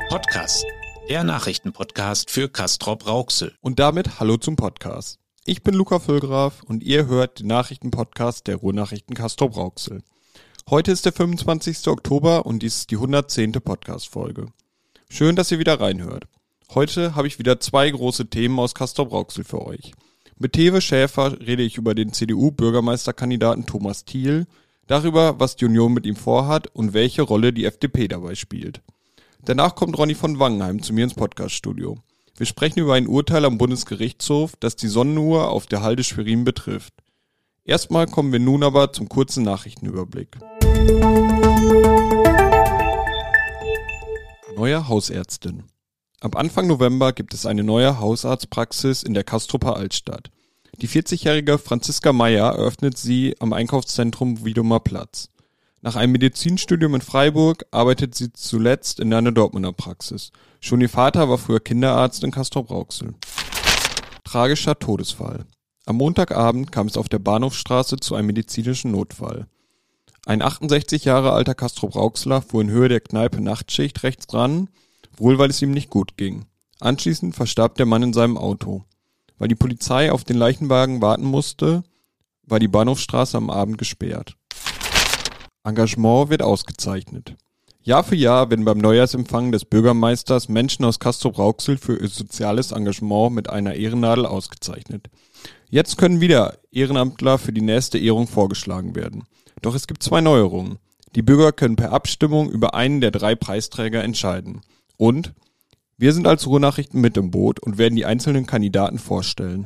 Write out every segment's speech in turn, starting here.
Podcast, der Nachrichtenpodcast für Castrop-Rauxel. Und damit hallo zum Podcast. Ich bin Luca Völgraf und ihr hört den Nachrichtenpodcast der Ruhrnachrichten Castrop-Rauxel. Heute ist der 25. Oktober und dies ist die 110. Podcast-Folge. Schön, dass ihr wieder reinhört. Heute habe ich wieder zwei große Themen aus Castrop-Rauxel für euch. Mit Tewe Schäfer rede ich über den CDU-Bürgermeisterkandidaten Thomas Thiel, darüber, was die Union mit ihm vorhat und welche Rolle die FDP dabei spielt. Danach kommt Ronny von Wangenheim zu mir ins Podcaststudio. Wir sprechen über ein Urteil am Bundesgerichtshof, das die Sonnenuhr auf der Halde Schwerin betrifft. Erstmal kommen wir nun aber zum kurzen Nachrichtenüberblick. Neue Hausärztin. Ab Anfang November gibt es eine neue Hausarztpraxis in der Castroper Altstadt. Die 40-jährige Franziska Meyer eröffnet sie am Einkaufszentrum Wiedemer Platz. Nach einem Medizinstudium in Freiburg arbeitet sie zuletzt in einer Dortmunder Praxis. Schon ihr Vater war früher Kinderarzt in Castrop-Rauxel. Tragischer Todesfall. Am Montagabend kam es auf der Bahnhofstraße zu einem medizinischen Notfall. Ein 68 Jahre alter Castrop-Rauxler fuhr in Höhe der Kneipe Nachtschicht rechts ran, wohl weil es ihm nicht gut ging. Anschließend verstarb der Mann in seinem Auto. Weil die Polizei auf den Leichenwagen warten musste, war die Bahnhofstraße am Abend gesperrt. Engagement wird ausgezeichnet. Jahr für Jahr werden beim Neujahrsempfang des Bürgermeisters Menschen aus Castrop-Rauxel für ihr soziales Engagement mit einer Ehrennadel ausgezeichnet. Jetzt können wieder Ehrenamtler für die nächste Ehrung vorgeschlagen werden. Doch es gibt zwei Neuerungen. Die Bürger können per Abstimmung über einen der 3 Preisträger entscheiden. Und wir sind als Ruhrnachrichten mit im Boot und werden die einzelnen Kandidaten vorstellen.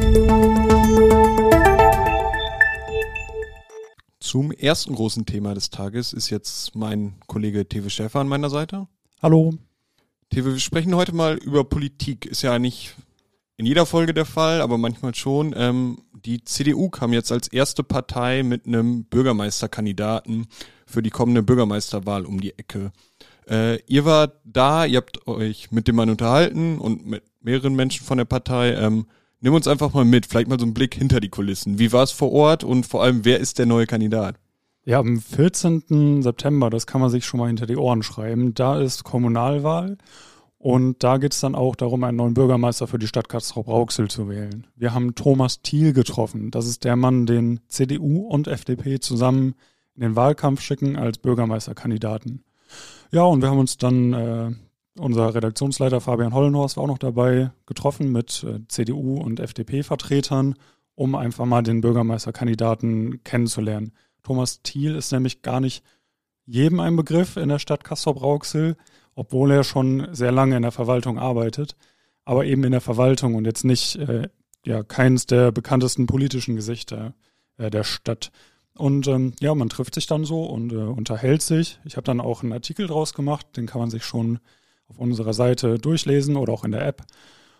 Zum ersten großen Thema des Tages ist jetzt mein Kollege Tewe Schäfer an meiner Seite. Hallo. Tewe, wir sprechen heute mal über Politik. Ist ja nicht in jeder Folge der Fall, aber manchmal schon. Die CDU kam jetzt als erste Partei mit einem Bürgermeisterkandidaten für die kommende Bürgermeisterwahl um die Ecke. Ihr wart da, ihr habt euch mit dem Mann unterhalten und mit mehreren Menschen von der Partei. Nimm uns einfach mal mit, vielleicht mal so einen Blick hinter die Kulissen. Wie war es vor Ort und vor allem, wer ist der neue Kandidat? Ja, am 14. September, das kann man sich schon mal hinter die Ohren schreiben, da ist Kommunalwahl und da geht es dann auch darum, einen neuen Bürgermeister für die Stadt Castrop-Rauxel zu wählen. Wir haben Thomas Thiel getroffen. Das ist der Mann, den CDU und FDP zusammen in den Wahlkampf schicken als Bürgermeisterkandidaten. Ja, und wir haben uns dann, unser Redaktionsleiter Fabian Hollenhorst war auch noch dabei, getroffen mit CDU und FDP-Vertretern, um einfach mal den Bürgermeisterkandidaten kennenzulernen. Thomas Thiel ist nämlich gar nicht jedem ein Begriff in der Stadt Castrop-Rauxel, obwohl er schon sehr lange in der Verwaltung arbeitet, aber eben in der Verwaltung und jetzt nicht, keins der bekanntesten politischen Gesichter der Stadt. Und man trifft sich dann so und unterhält sich. Ich habe dann auch einen Artikel draus gemacht, den kann man sich schon auf unserer Seite durchlesen oder auch in der App,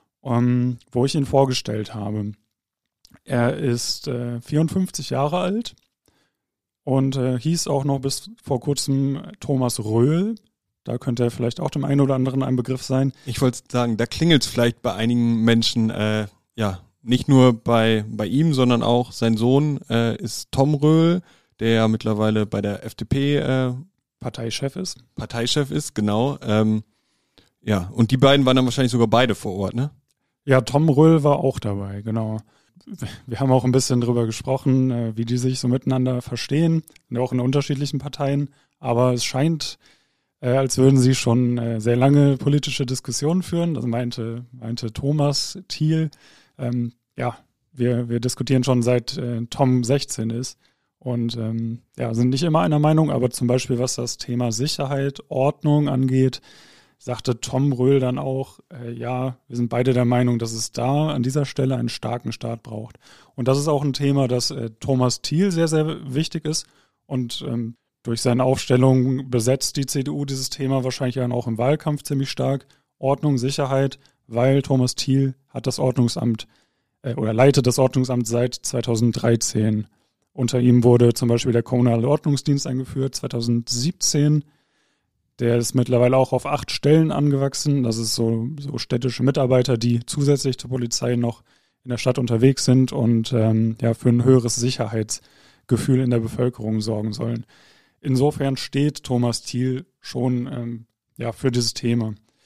wo ich ihn vorgestellt habe. Er ist 54 Jahre alt und hieß auch noch bis vor kurzem Thomas Röhl. Da könnte er vielleicht auch dem einen oder anderen ein Begriff sein. Ich wollte sagen, da klingelt es vielleicht bei einigen Menschen, nicht nur bei ihm, sondern auch sein Sohn ist Tom Röhl, der ja mittlerweile bei der FDP Parteichef ist, genau. Und die beiden waren dann wahrscheinlich sogar beide vor Ort, ne? Ja, Tom Röhl war auch dabei, genau. Wir haben auch ein bisschen drüber gesprochen, wie die sich so miteinander verstehen, auch in unterschiedlichen Parteien. Aber es scheint, als würden sie schon sehr lange politische Diskussionen führen. Das meinte Thomas Thiel. Wir diskutieren schon seit Tom 16 ist und sind nicht immer einer Meinung, aber zum Beispiel was das Thema Sicherheit, Ordnung angeht, sagte Tom Röhl dann auch, wir sind beide der Meinung, dass es da an dieser Stelle einen starken Staat braucht. Und das ist auch ein Thema, das Thomas Thiel sehr, sehr wichtig ist und durch seine Aufstellung besetzt die CDU dieses Thema wahrscheinlich dann auch im Wahlkampf ziemlich stark. Ordnung, Sicherheit, weil Thomas Thiel hat das Ordnungsamt leitet das Ordnungsamt seit 2013. Unter ihm wurde zum Beispiel der kommunale Ordnungsdienst eingeführt, 2017. Der ist mittlerweile auch auf 8 Stellen angewachsen. Das ist so städtische Mitarbeiter, die zusätzlich zur Polizei noch in der Stadt unterwegs sind und für ein höheres Sicherheitsgefühl in der Bevölkerung sorgen sollen. Insofern steht Thomas Thiel schon für dieses Thema.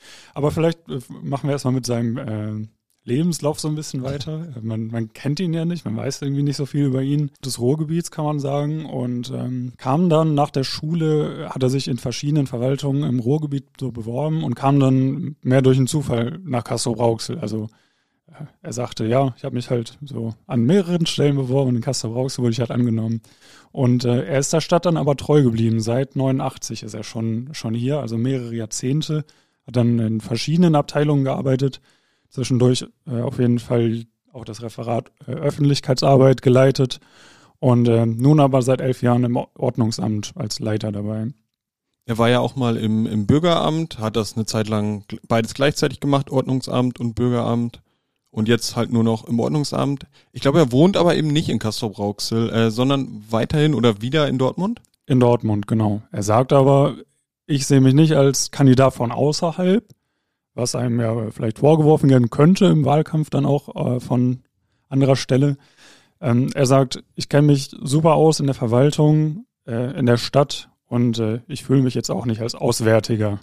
Aber vielleicht machen wir erstmal mit seinem Lebenslauf so ein bisschen weiter. Man kennt ihn ja nicht, man weiß irgendwie nicht so viel über ihn. Des Ruhrgebiets kann man sagen und kam dann nach der Schule, hat er sich in verschiedenen Verwaltungen im Ruhrgebiet so beworben und kam dann mehr durch einen Zufall nach Castrop-Rauxel. Also er sagte, ja, ich habe mich halt so an mehreren Stellen beworben und in Castrop-Rauxel wurde ich halt angenommen. Und er ist der Stadt dann aber treu geblieben. Seit 89 ist er schon hier, also mehrere Jahrzehnte. Hat dann in verschiedenen Abteilungen gearbeitet. Zwischendurch auf jeden Fall auch das Referat Öffentlichkeitsarbeit geleitet und nun aber seit 11 Jahren im Ordnungsamt als Leiter dabei. Er war ja auch mal im Bürgeramt, hat das eine Zeit lang beides gleichzeitig gemacht, Ordnungsamt und Bürgeramt und jetzt halt nur noch im Ordnungsamt. Ich glaube, er wohnt aber eben nicht in Castrop-Rauxel, sondern weiterhin oder wieder in Dortmund? In Dortmund, genau. Er sagt aber, ich sehe mich nicht als Kandidat von außerhalb, was einem ja vielleicht vorgeworfen werden könnte im Wahlkampf dann auch von anderer Stelle. Er sagt, ich kenne mich super aus in der Verwaltung, in der Stadt und ich fühle mich jetzt auch nicht als Auswärtiger.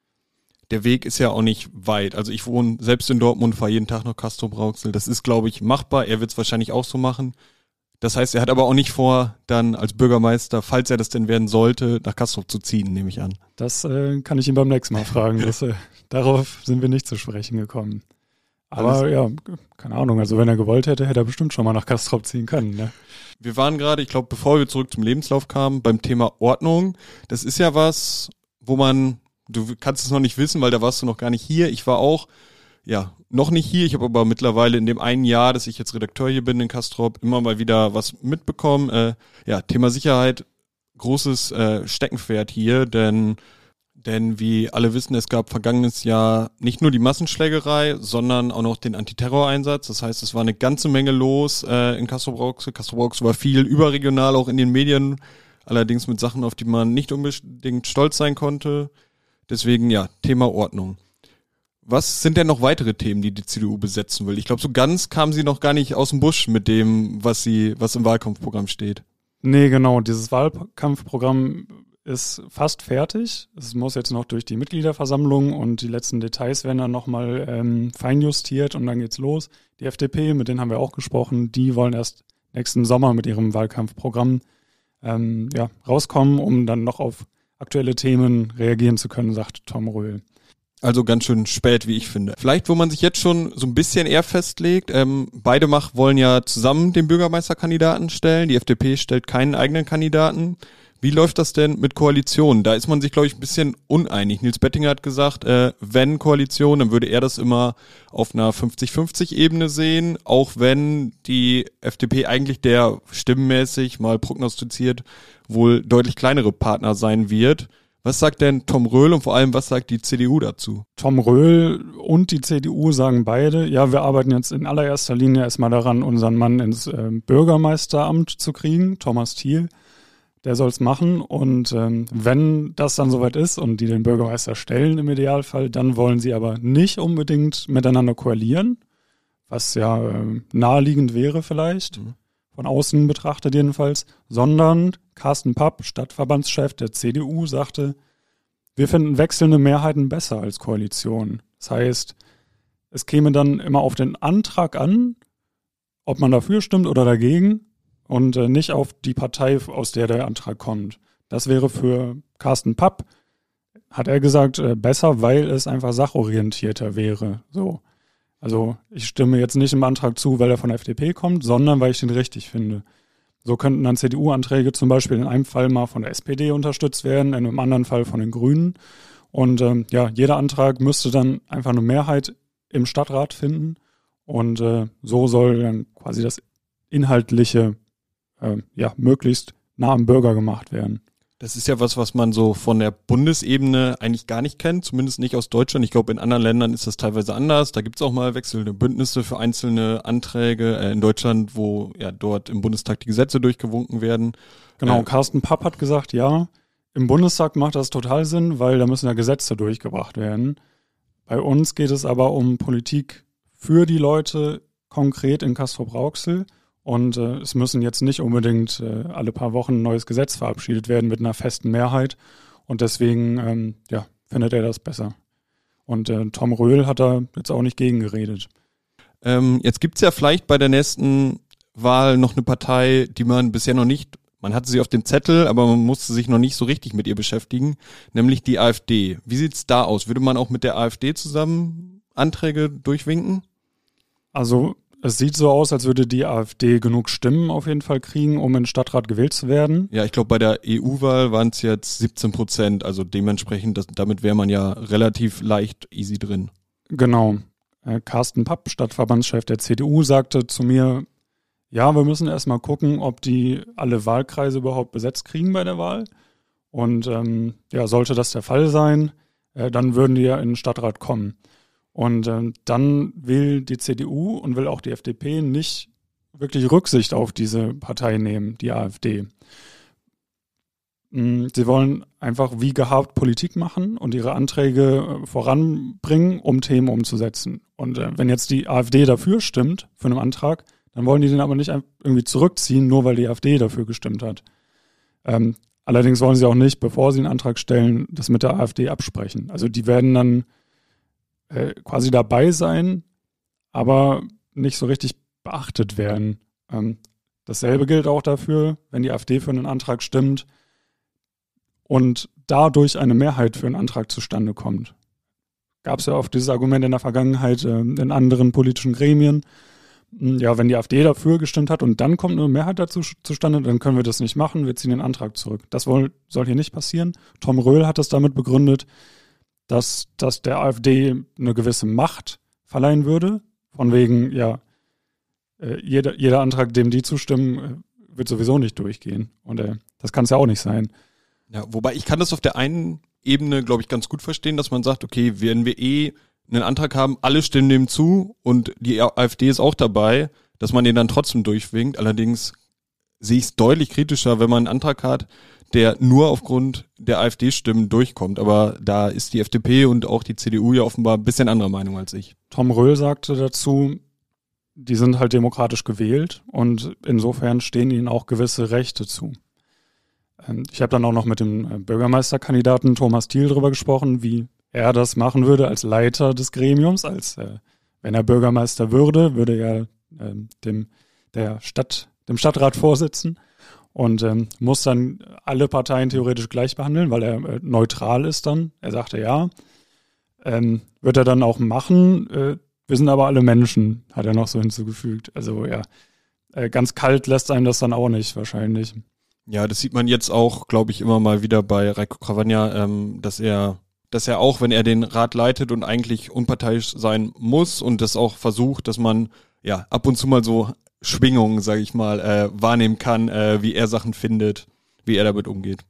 Der Weg ist ja auch nicht weit. Also ich wohne selbst in Dortmund, fahre jeden Tag nach Castrop-Rauxel. Das ist, glaube ich, machbar. Er wird es wahrscheinlich auch so machen. Das heißt, er hat aber auch nicht vor, dann als Bürgermeister, falls er das denn werden sollte, nach Castrop zu ziehen, nehme ich an. Das kann ich ihn beim nächsten Mal fragen. Darauf sind wir nicht zu sprechen gekommen. Aber ja, keine Ahnung. Also wenn er gewollt hätte, hätte er bestimmt schon mal nach Castrop ziehen können. Ne? Wir waren gerade, ich glaube, bevor wir zurück zum Lebenslauf kamen, beim Thema Ordnung. Das ist ja was, wo du kannst es noch nicht wissen, weil da warst du noch gar nicht hier. Ich war auch noch nicht hier. Ich habe aber mittlerweile in dem einen Jahr, dass ich jetzt Redakteur hier bin in Castrop, immer mal wieder was mitbekommen. Thema Sicherheit, großes Steckenpferd hier, denn wie alle wissen, es gab vergangenes Jahr nicht nur die Massenschlägerei, sondern auch noch den Antiterroreinsatz. Das heißt, es war eine ganze Menge los in Castrop-Rauxel. Castrop-Rauxel war viel überregional, auch in den Medien, allerdings mit Sachen, auf die man nicht unbedingt stolz sein konnte. Deswegen, Thema Ordnung. Was sind denn noch weitere Themen, die CDU besetzen will? Ich glaube, so ganz kamen sie noch gar nicht aus dem Busch mit dem, was im Wahlkampfprogramm steht. Nee, genau. Dieses Wahlkampfprogramm ist fast fertig. Es muss jetzt noch durch die Mitgliederversammlung und die letzten Details werden dann nochmal feinjustiert und dann geht's los. Die FDP, mit denen haben wir auch gesprochen, die wollen erst nächsten Sommer mit ihrem Wahlkampfprogramm rauskommen, um dann noch auf aktuelle Themen reagieren zu können, sagt Tom Röhl. Also ganz schön spät, wie ich finde. Vielleicht, wo man sich jetzt schon so ein bisschen eher festlegt, beide wollen ja zusammen den Bürgermeisterkandidaten stellen. Die FDP stellt keinen eigenen Kandidaten. Wie läuft das denn mit Koalitionen? Da ist man sich, glaube ich, ein bisschen uneinig. Nils Bettinger hat gesagt, wenn Koalition, dann würde er das immer auf einer 50-50-Ebene sehen, auch wenn die FDP eigentlich der stimmenmäßig mal prognostiziert wohl deutlich kleinere Partner sein wird. Was sagt denn Tom Röhl und vor allem, was sagt die CDU dazu? Tom Röhl und die CDU sagen beide, ja, wir arbeiten jetzt in allererster Linie erstmal daran, unseren Mann ins Bürgermeisteramt zu kriegen, Thomas Thiel. Der soll es machen und wenn das dann soweit ist und die den Bürgermeister stellen im Idealfall, dann wollen sie aber nicht unbedingt miteinander koalieren, was ja naheliegend wäre vielleicht, von außen betrachtet jedenfalls, sondern Carsten Papp, Stadtverbandschef der CDU, sagte, wir finden wechselnde Mehrheiten besser als Koalition. Das heißt, es käme dann immer auf den Antrag an, ob man dafür stimmt oder dagegen und nicht auf die Partei, aus der der Antrag kommt. Das wäre für Carsten Papp, hat er gesagt, besser, weil es einfach sachorientierter wäre. So. Also ich stimme jetzt nicht im Antrag zu, weil er von der FDP kommt, sondern weil ich den richtig finde. So könnten dann CDU-Anträge zum Beispiel in einem Fall mal von der SPD unterstützt werden, in einem anderen Fall von den Grünen. Und jeder Antrag müsste dann einfach eine Mehrheit im Stadtrat finden. Und so soll dann quasi das Inhaltliche möglichst nah am Bürger gemacht werden. Das ist ja was man so von der Bundesebene eigentlich gar nicht kennt, zumindest nicht aus Deutschland. Ich glaube, in anderen Ländern ist das teilweise anders. Da gibt's auch mal wechselnde Bündnisse für einzelne Anträge. In Deutschland, wo dort im Bundestag die Gesetze durchgewunken werden. Genau, Carsten Papp hat gesagt, ja, im Bundestag macht das total Sinn, weil da müssen ja Gesetze durchgebracht werden. Bei uns geht es aber um Politik für die Leute konkret in Castrop-Rauxel. Und es müssen jetzt nicht unbedingt alle paar Wochen ein neues Gesetz verabschiedet werden mit einer festen Mehrheit. Und deswegen findet er das besser. Und Tom Röhl hat da jetzt auch nicht gegen geredet. Jetzt gibt's ja vielleicht bei der nächsten Wahl noch eine Partei, die man bisher noch nicht, man hatte sie auf dem Zettel, aber man musste sich noch nicht so richtig mit ihr beschäftigen, nämlich die AfD. Wie sieht's da aus? Würde man auch mit der AfD zusammen Anträge durchwinken? Also es sieht so aus, als würde die AfD genug Stimmen auf jeden Fall kriegen, um in den Stadtrat gewählt zu werden. Ja, ich glaube, bei der EU-Wahl waren es jetzt 17%, also dementsprechend, damit wäre man ja relativ leicht easy drin. Genau. Carsten Papp, Stadtverbandschef der CDU, sagte zu mir, ja, wir müssen erstmal gucken, ob die alle Wahlkreise überhaupt besetzt kriegen bei der Wahl. Und sollte das der Fall sein, dann würden die ja in den Stadtrat kommen. Und dann will die CDU und will auch die FDP nicht wirklich Rücksicht auf diese Partei nehmen, die AfD. Sie wollen einfach wie gehabt Politik machen und ihre Anträge voranbringen, um Themen umzusetzen. Und wenn jetzt die AfD dafür stimmt, für einen Antrag, dann wollen die den aber nicht irgendwie zurückziehen, nur weil die AfD dafür gestimmt hat. Allerdings wollen sie auch nicht, bevor sie einen Antrag stellen, das mit der AfD absprechen. Also die werden dann quasi dabei sein, aber nicht so richtig beachtet werden. Dasselbe gilt auch dafür, wenn die AfD für einen Antrag stimmt und dadurch eine Mehrheit für einen Antrag zustande kommt. Gab es ja oft dieses Argument in der Vergangenheit in anderen politischen Gremien. Ja, wenn die AfD dafür gestimmt hat und dann kommt eine Mehrheit dazu zustande, dann können wir das nicht machen, wir ziehen den Antrag zurück. Das soll hier nicht passieren. Tom Röhl hat das damit begründet, dass der AfD eine gewisse Macht verleihen würde. Von wegen, ja, jeder Antrag, dem die zustimmen, wird sowieso nicht durchgehen. Und das kann es ja auch nicht sein. Ja, wobei ich kann das auf der einen Ebene, glaube ich, ganz gut verstehen, dass man sagt, okay, wenn wir einen Antrag haben, alle stimmen dem zu und die AfD ist auch dabei, dass man den dann trotzdem durchwinkt. Allerdings sehe ich es deutlich kritischer, wenn man einen Antrag hat, der nur aufgrund der AfD-Stimmen durchkommt. Aber da ist die FDP und auch die CDU ja offenbar ein bisschen anderer Meinung als ich. Tom Röhl sagte dazu, die sind halt demokratisch gewählt und insofern stehen ihnen auch gewisse Rechte zu. Ich habe dann auch noch mit dem Bürgermeisterkandidaten Thomas Thiel drüber gesprochen, wie er das machen würde als Leiter des Gremiums, wenn er Bürgermeister würde er dem Stadtrat vorsitzen. Und muss dann alle Parteien theoretisch gleich behandeln, weil er neutral ist dann. Er sagte ja. Wird er dann auch machen. Wir sind aber alle Menschen, hat er noch so hinzugefügt. Also ja, ganz kalt lässt einem das dann auch nicht wahrscheinlich. Ja, das sieht man jetzt auch, glaube ich, immer mal wieder bei Reiko Cravagna, dass er auch, wenn er den Rat leitet und eigentlich unparteiisch sein muss und das auch versucht, dass man ja ab und zu mal so Schwingungen, sage ich mal, wahrnehmen kann, wie er Sachen findet, wie er damit umgeht.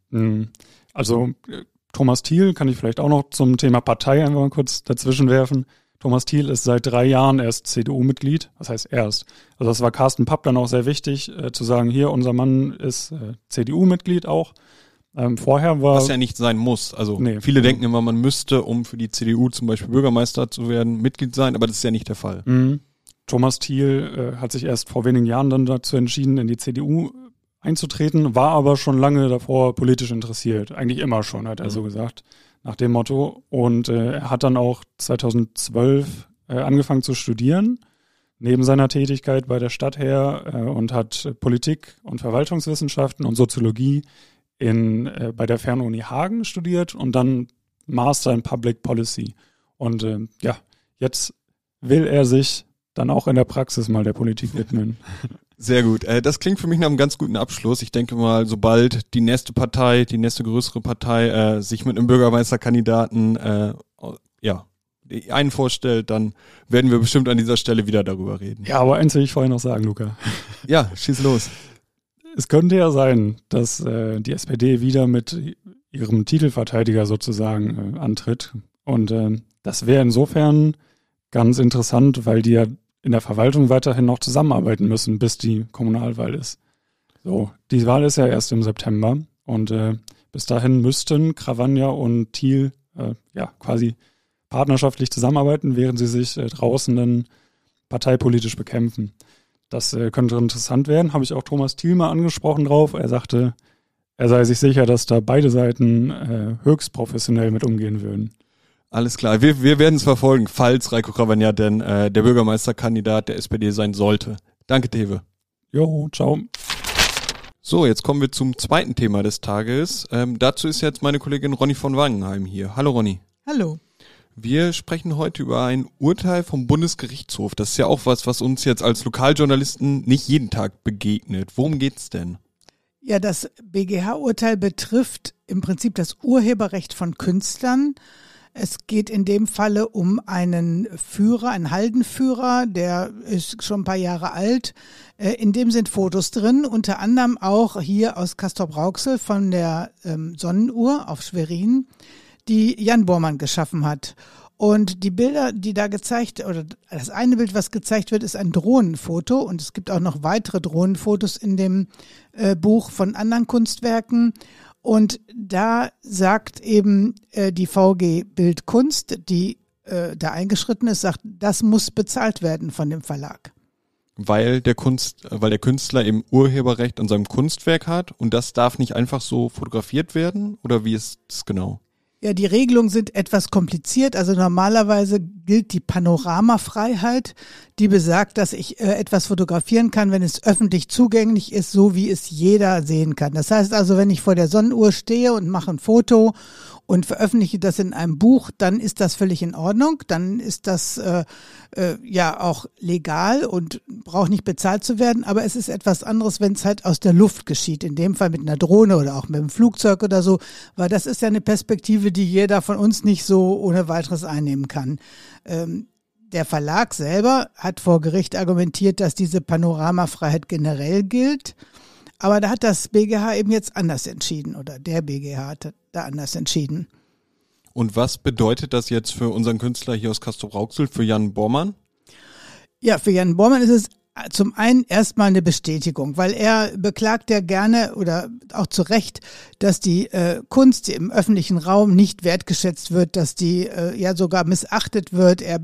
Also Thomas Thiel kann ich vielleicht auch noch zum Thema Partei einfach mal kurz dazwischen werfen. Thomas Thiel ist seit 3 Jahren erst CDU-Mitglied. Was heißt erst? Also das war Carsten Papp dann auch sehr wichtig, zu sagen, hier, unser Mann ist CDU-Mitglied auch. Vorher war... Was ja nicht sein muss. Also viele denken immer, man müsste, um für die CDU zum Beispiel Bürgermeister zu werden, Mitglied sein, aber das ist ja nicht der Fall. Thomas Thiel hat sich erst vor wenigen Jahren dann dazu entschieden, in die CDU einzutreten, war aber schon lange davor politisch interessiert. Eigentlich immer schon, hat er so gesagt, nach dem Motto. Und er hat dann auch 2012 angefangen zu studieren, neben seiner Tätigkeit bei der Stadt her, und hat Politik und Verwaltungswissenschaften und Soziologie bei der Fernuni Hagen studiert und dann Master in Public Policy. Und jetzt will er sich dann auch in der Praxis mal der Politik widmen. Sehr gut. Das klingt für mich nach einem ganz guten Abschluss. Ich denke mal, sobald die nächste größere Partei sich mit einem Bürgermeisterkandidaten einen vorstellt, dann werden wir bestimmt an dieser Stelle wieder darüber reden. Ja, aber eins will ich vorher noch sagen, Luca. Ja, schieß los. Es könnte ja sein, dass die SPD wieder mit ihrem Titelverteidiger sozusagen antritt. Und das wäre insofern ganz interessant, weil die ja in der Verwaltung weiterhin noch zusammenarbeiten müssen, bis die Kommunalwahl ist. So, die Wahl ist ja erst im September und bis dahin müssten Cravagna und Thiel quasi partnerschaftlich zusammenarbeiten, während sie sich draußen dann parteipolitisch bekämpfen. Das könnte interessant werden. Habe ich auch Thomas Thiel mal angesprochen drauf. Er sagte, er sei sich sicher, dass da beide Seiten höchst professionell mit umgehen würden. Alles klar, wir werden es verfolgen, falls Reiko Cravagna denn der Bürgermeisterkandidat der SPD sein sollte. Danke, Tewe. Jo, ciao. So, jetzt kommen wir zum zweiten Thema des Tages. Dazu ist jetzt meine Kollegin Ronny von Wangenheim hier. Hallo Ronny. Hallo. Wir sprechen heute über ein Urteil vom Bundesgerichtshof. Das ist ja auch was uns jetzt als Lokaljournalisten nicht jeden Tag begegnet. Worum geht's denn? Ja, das BGH-Urteil betrifft im Prinzip das Urheberrecht von Künstlern. Es geht in dem Falle um einen Führer, einen Haldenführer, der ist schon ein paar Jahre alt. In dem sind Fotos drin, unter anderem auch hier aus Castrop-Rauxel von der Sonnenuhr auf Schwerin, die Jan Bormann geschaffen hat. Und die Bilder, die da gezeigt, oder das eine Bild, was gezeigt wird, ist ein Drohnenfoto. Und es gibt auch noch weitere Drohnenfotos in dem Buch von anderen Kunstwerken. Und da sagt eben die VG Bildkunst, die da eingeschritten ist, sagt, das muss bezahlt werden von dem Verlag. Weil der Künstler eben Urheberrecht an seinem Kunstwerk hat und das darf nicht einfach so fotografiert werden? Oder wie ist es genau? Ja, die Regelungen sind etwas kompliziert. Also normalerweise gilt die Panoramafreiheit, die besagt, dass ich etwas fotografieren kann, wenn es öffentlich zugänglich ist, so wie es jeder sehen kann. Das heißt also, wenn ich vor der Sonnenuhr stehe und mache ein Foto und veröffentliche das in einem Buch, dann ist das völlig in Ordnung. Dann ist das ja auch legal und braucht nicht bezahlt zu werden. Aber es ist etwas anderes, wenn es halt aus der Luft geschieht. In dem Fall mit einer Drohne oder auch mit einem Flugzeug oder so. Weil das ist ja eine Perspektive, die jeder von uns nicht so ohne weiteres einnehmen kann. Der Verlag selber hat vor Gericht argumentiert, dass diese Panoramafreiheit generell gilt. Aber da hat das BGH eben jetzt anders entschieden oder der BGH hat da anders entschieden. Und was bedeutet das jetzt für unseren Künstler hier aus Castrop-Rauxel, für Jan Bormann? Ja, für Jan Bormann ist es zum einen erstmal eine Bestätigung, weil er beklagt ja gerne oder auch zu Recht, dass die Kunst im öffentlichen Raum nicht wertgeschätzt wird, dass die ja sogar missachtet wird. Er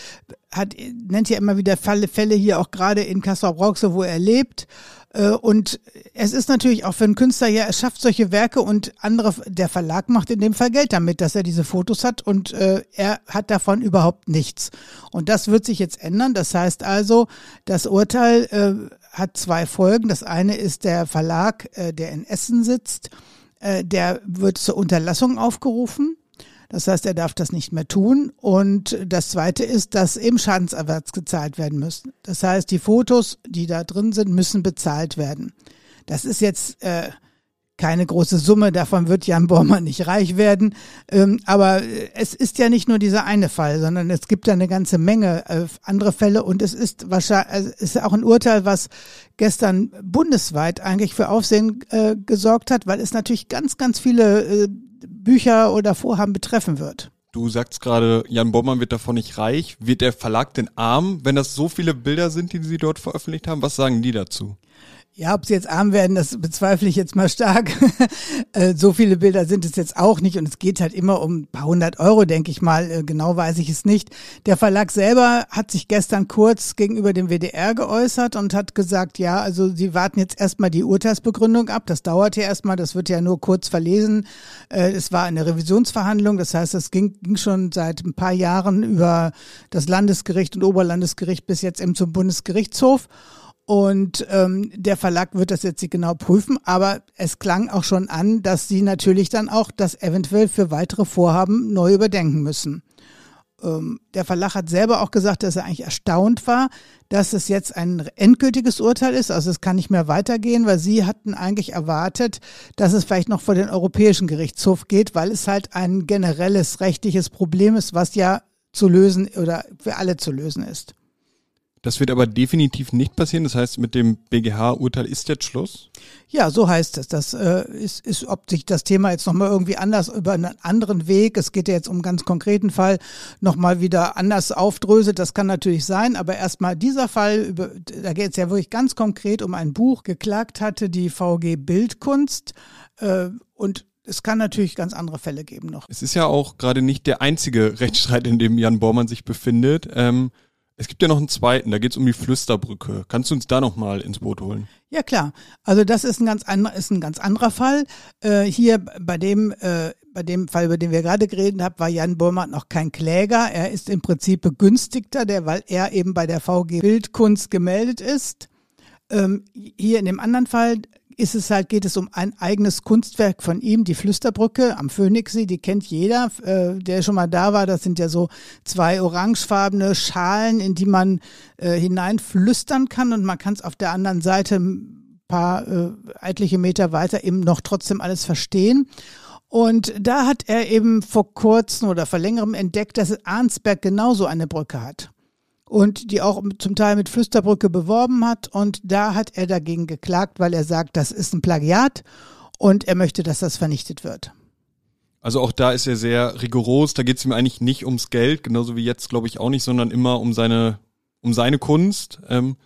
nennt ja immer wieder Fälle hier auch gerade in Castrop-Rauxel, wo er lebt. Und es ist natürlich auch für einen Künstler, ja, er schafft solche Werke und der Verlag macht in dem Fall Geld damit, dass er diese Fotos hat und er hat davon überhaupt nichts. Und das wird sich jetzt ändern. Das heißt also, das Urteil hat zwei Folgen. Das eine ist der Verlag, der in Essen sitzt, der wird zur Unterlassung aufgerufen. Das heißt, er darf das nicht mehr tun. Und das Zweite ist, dass eben Schadensersatz gezahlt werden müssen. Das heißt, die Fotos, die da drin sind, müssen bezahlt werden. Das ist jetzt keine große Summe, davon wird Jan Bormann nicht reich werden. Aber es ist ja nicht nur dieser eine Fall, sondern es gibt ja eine ganze Menge andere Fälle. Und es ist wahrscheinlich, es ist auch ein Urteil, was gestern bundesweit eigentlich für Aufsehen gesorgt hat, weil es natürlich ganz, ganz viele Bücher oder Vorhaben betreffen wird. Du sagst gerade, Jan Bormann wird davon nicht reich. Wird der Verlag denn arm, wenn das so viele Bilder sind, die sie dort veröffentlicht haben? Was sagen die dazu? Ja, ob sie jetzt arm werden, das bezweifle ich jetzt mal stark. So viele Bilder sind es jetzt auch nicht und es geht halt immer um ein paar 100 Euro, denke ich mal. Genau weiß ich es nicht. Der Verlag selber hat sich gestern kurz gegenüber dem WDR geäußert und hat gesagt, ja, also sie warten jetzt erstmal die Urteilsbegründung ab. Das dauert ja erstmal, das wird ja nur kurz verlesen. Es war eine Revisionsverhandlung, das heißt, es ging schon seit ein paar Jahren über das Landesgericht und Oberlandesgericht bis jetzt eben zum Bundesgerichtshof. Und der Verlag wird das jetzt nicht genau prüfen, aber es klang auch schon an, dass sie natürlich dann auch das eventuell für weitere Vorhaben neu überdenken müssen. Der Verlag hat selber auch gesagt, dass er eigentlich erstaunt war, dass es jetzt ein endgültiges Urteil ist, also es kann nicht mehr weitergehen, weil sie hatten eigentlich erwartet, dass es vielleicht noch vor den Europäischen Gerichtshof geht, weil es halt ein generelles rechtliches Problem ist, was ja zu lösen oder für alle zu lösen ist. Das wird aber definitiv nicht passieren. Das heißt, mit dem BGH-Urteil ist jetzt Schluss? Ja, so heißt es. Das ist, ob sich das Thema jetzt nochmal irgendwie anders über einen anderen Weg, es geht ja jetzt um einen ganz konkreten Fall, nochmal wieder anders aufdröselt. Das kann natürlich sein, aber erstmal dieser Fall, da geht es ja wirklich ganz konkret um ein Buch, geklagt hatte die VG Bildkunst und es kann natürlich ganz andere Fälle geben noch. Es ist ja auch gerade nicht der einzige Rechtsstreit, in dem Jan Bormann sich befindet. Es gibt ja noch einen zweiten, da geht es um die Flüsterbrücke. Kannst du uns da nochmal ins Boot holen? Ja klar, also das ist ein ganz anderer Fall. Hier bei dem bei dem Fall, über den wir gerade geredet haben, war Jan Bormann noch kein Kläger. Er ist im Prinzip Begünstigter, weil er eben bei der VG Bildkunst gemeldet ist. Hier in dem anderen Fall geht es um ein eigenes Kunstwerk von ihm, die Flüsterbrücke am Phoenixsee, die kennt jeder, der schon mal da war. Das sind ja so 2 orangefarbene Schalen, in die man hineinflüstern kann, und man kann es auf der anderen Seite ein paar etliche Meter weiter eben noch trotzdem alles verstehen. Und da hat er eben vor kurzem oder vor längerem entdeckt, dass Arnsberg genauso eine Brücke hat. Und die auch zum Teil mit Flüsterbrücke beworben hat. Und da hat er dagegen geklagt, weil er sagt, das ist ein Plagiat und er möchte, dass das vernichtet wird. Also auch da ist er sehr rigoros, da geht es ihm eigentlich nicht ums Geld, genauso wie jetzt glaube ich auch nicht, sondern immer um seine Kunst.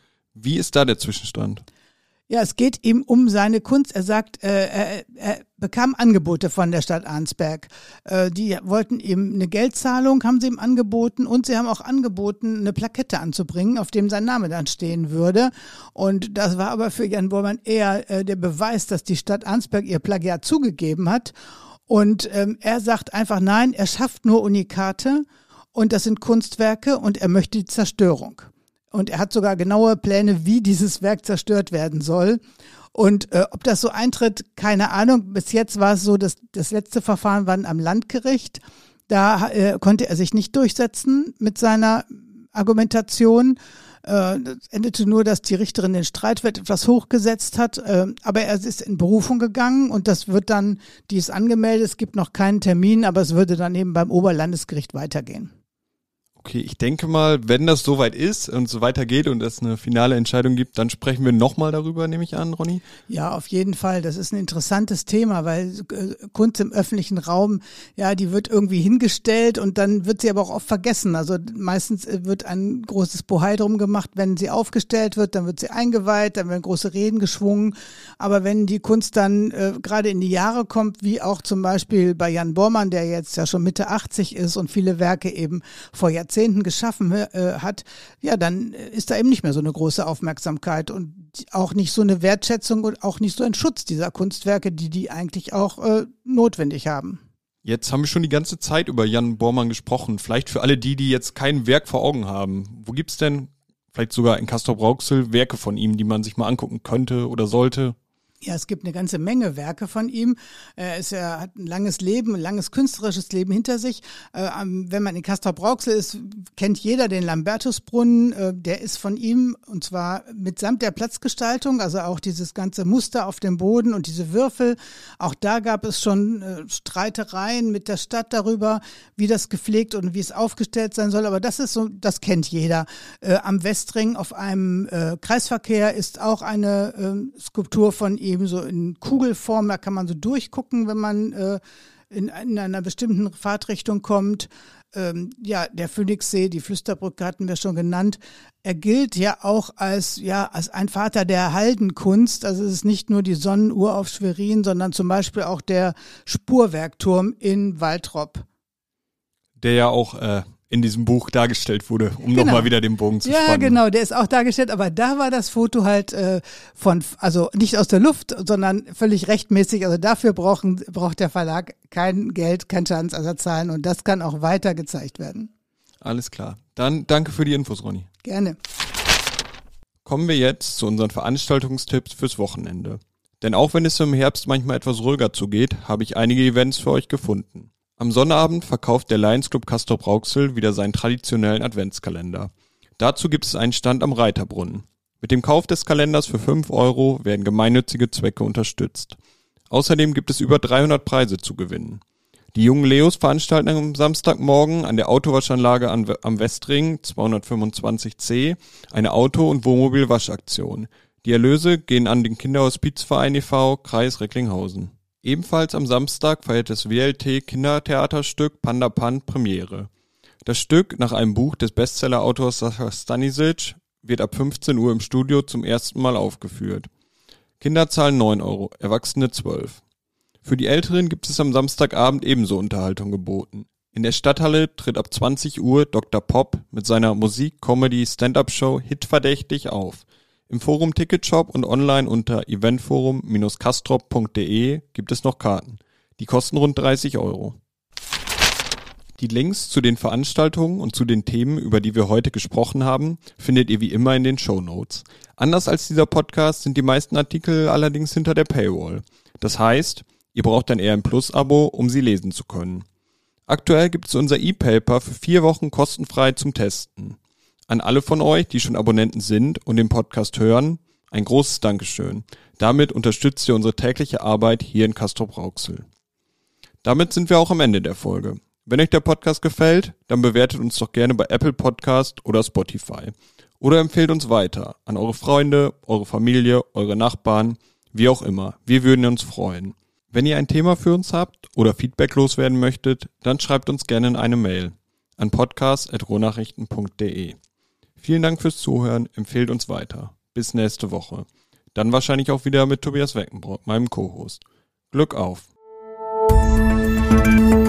Wie ist da der Zwischenstand? Ja, es geht ihm um seine Kunst. Er sagt, er bekam Angebote von der Stadt Arnsberg. Die wollten ihm eine Geldzahlung, haben sie ihm angeboten, und sie haben auch angeboten, eine Plakette anzubringen, auf dem sein Name dann stehen würde. Und das war aber für Jan Bormann eher der Beweis, dass die Stadt Arnsberg ihr Plagiat zugegeben hat. Und er sagt einfach nein, er schafft nur Unikate und das sind Kunstwerke und er möchte die Zerstörung. Und er hat sogar genaue Pläne, wie dieses Werk zerstört werden soll. Und ob das so eintritt, keine Ahnung. Bis jetzt war es so, dass das letzte Verfahren war am Landgericht. Da konnte er sich nicht durchsetzen mit seiner Argumentation. Das endete nur, dass die Richterin den Streitwert etwas hochgesetzt hat. Aber er ist in Berufung gegangen und das wird dann, die ist angemeldet, es gibt noch keinen Termin, aber es würde dann eben beim Oberlandesgericht weitergehen. Okay, ich denke mal, wenn das soweit ist und so weitergeht und es eine finale Entscheidung gibt, dann sprechen wir nochmal darüber, nehme ich an, Ronny? Ja, auf jeden Fall. Das ist ein interessantes Thema, weil Kunst im öffentlichen Raum, ja, die wird irgendwie hingestellt und dann wird sie aber auch oft vergessen. Also meistens wird ein großes Bohai drum gemacht, wenn sie aufgestellt wird, dann wird sie eingeweiht, dann werden große Reden geschwungen. Aber wenn die Kunst dann gerade in die Jahre kommt, wie auch zum Beispiel bei Jan Bormann, der jetzt ja schon Mitte 80 ist und viele Werke eben vor Jahrzehnten geschaffen hat, ja, dann ist da eben nicht mehr so eine große Aufmerksamkeit und auch nicht so eine Wertschätzung und auch nicht so ein Schutz dieser Kunstwerke, die eigentlich auch notwendig haben. Jetzt haben wir schon die ganze Zeit über Jan Bormann gesprochen. Vielleicht für alle die jetzt kein Werk vor Augen haben. Wo gibt's denn vielleicht sogar in Castrop-Rauxel Werke von ihm, die man sich mal angucken könnte oder sollte? Ja, es gibt eine ganze Menge Werke von ihm. Er hat ein langes Leben, ein langes künstlerisches Leben hinter sich. Wenn man in Castrop-Rauxel ist, kennt jeder den Lambertusbrunnen. Der ist von ihm, und zwar mitsamt der Platzgestaltung, also auch dieses ganze Muster auf dem Boden und diese Würfel. Auch da gab es schon Streitereien mit der Stadt darüber, wie das gepflegt und wie es aufgestellt sein soll. Aber das ist so, das kennt jeder. Am Westring auf einem Kreisverkehr ist auch eine Skulptur von ihm, so in Kugelform, da kann man so durchgucken, wenn man in einer bestimmten Fahrtrichtung kommt. Ja, der Phoenixsee, die Flüsterbrücke hatten wir schon genannt. Er gilt ja auch als ein Vater der Haldenkunst. Also es ist nicht nur die Sonnenuhr auf Schwerin, sondern zum Beispiel auch der Spurwerkturm in Waltrop. Der ja auch in diesem Buch dargestellt wurde, um nochmal wieder den Bogen zu spannen. Ja, genau, der ist auch dargestellt, aber da war das Foto halt also nicht aus der Luft, sondern völlig rechtmäßig. Also dafür braucht der Verlag kein Geld, kein Schadensersatz zahlen und das kann auch weiter gezeigt werden. Alles klar. Dann danke für die Infos, Ronny. Gerne. Kommen wir jetzt zu unseren Veranstaltungstipps fürs Wochenende. Denn auch wenn es im Herbst manchmal etwas ruhiger zugeht, habe ich einige Events für euch gefunden. Am Sonnabend verkauft der Lions Club Castrop-Rauxel wieder seinen traditionellen Adventskalender. Dazu gibt es einen Stand am Reiterbrunnen. Mit dem Kauf des Kalenders für 5 € werden gemeinnützige Zwecke unterstützt. Außerdem gibt es über 300 Preise zu gewinnen. Die jungen Leos veranstalten am Samstagmorgen an der Autowaschanlage am Westring 225C eine Auto- und Wohnmobil-Waschaktion. Die Erlöse gehen an den Kinderhospizverein e.V. Kreis Recklinghausen. Ebenfalls am Samstag feiert das WLT-Kindertheaterstück Panda Pan Premiere. Das Stück, nach einem Buch des Bestseller-Autors Sascha Stanisic, wird ab 15 Uhr im Studio zum ersten Mal aufgeführt. Kinder zahlen 9 €, Erwachsene 12. Für die Älteren gibt es am Samstagabend ebenso Unterhaltung geboten. In der Stadthalle tritt ab 20 Uhr Dr. Pop mit seiner Musik-Comedy-Stand-Up-Show Hitverdächtig auf. Im Forum Ticketshop und online unter eventforum-castrop.de gibt es noch Karten. Die kosten rund 30 €. Die Links zu den Veranstaltungen und zu den Themen, über die wir heute gesprochen haben, findet ihr wie immer in den Shownotes. Anders als dieser Podcast sind die meisten Artikel allerdings hinter der Paywall. Das heißt, ihr braucht dann eher ein Plus-Abo, um sie lesen zu können. Aktuell gibt es unser E-Paper für 4 Wochen kostenfrei zum Testen. An alle von euch, die schon Abonnenten sind und den Podcast hören, ein großes Dankeschön. Damit unterstützt ihr unsere tägliche Arbeit hier in Castrop-Rauxel. Damit sind wir auch am Ende der Folge. Wenn euch der Podcast gefällt, dann bewertet uns doch gerne bei Apple Podcast oder Spotify. Oder empfehlt uns weiter an eure Freunde, eure Familie, eure Nachbarn, wie auch immer. Wir würden uns freuen. Wenn ihr ein Thema für uns habt oder Feedback loswerden möchtet, dann schreibt uns gerne in eine Mail an podcast@ruhrnachrichten.de. Vielen Dank fürs Zuhören, empfehlt uns weiter. Bis nächste Woche. Dann wahrscheinlich auch wieder mit Tobias Weckenbrock, meinem Co-Host. Glück auf!